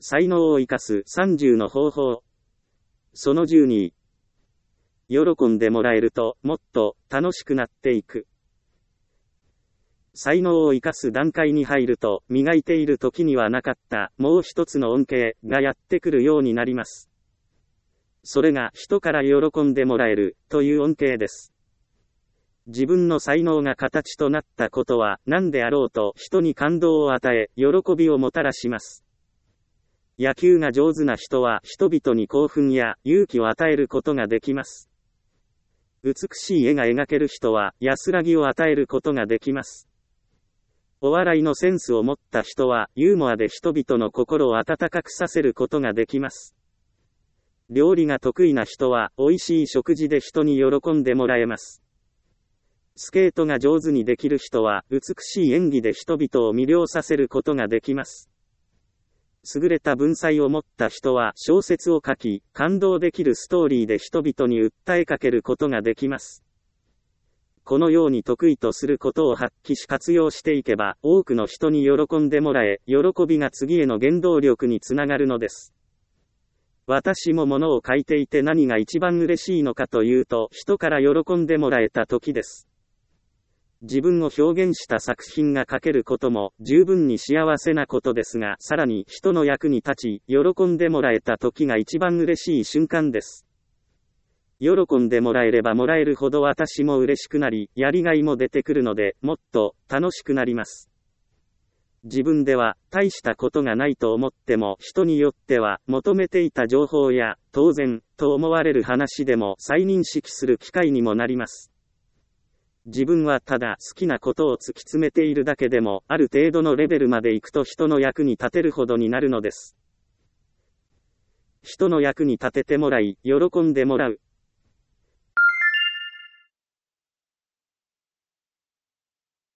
才能を生かす30の方法。その12。喜んでもらえるともっと楽しくなっていく。才能を生かす段階に入ると、磨いている時にはなかったもう一つの恩恵がやってくるようになります。それが人から喜んでもらえるという恩恵です。自分の才能が形となったことは何であろうと人に感動を与え、喜びをもたらします。野球が上手な人は人々に興奮や勇気を与えることができます。美しい絵が描ける人は安らぎを与えることができます。お笑いのセンスを持った人はユーモアで人々の心を温かくさせることができます。料理が得意な人は美味しい食事で人に喜んでもらえます。スケートが上手にできる人は美しい演技で人々を魅了させることができます。優れた文才を持った人は小説を書き、感動できるストーリーで人々に訴えかけることができます。このように得意とすることを発揮し活用していけば、多くの人に喜んでもらえ、喜びが次への原動力につながるのです。私も物を書いていて何が一番嬉しいのかというと、人から喜んでもらえた時です。自分を表現した作品が書けることも十分に幸せなことですが、さらに人の役に立ち、喜んでもらえた時が一番嬉しい瞬間です。喜んでもらえればもらえるほど私も嬉しくなり、やりがいも出てくるので、もっと楽しくなります。自分では大したことがないと思っても、人によっては求めていた情報や当然と思われる話でも再認識する機会にもなります。自分はただ好きなことを突き詰めているだけでも、ある程度のレベルまで行くと人の役に立てるほどになるのです。人の役に立ててもらい、喜んでもらう。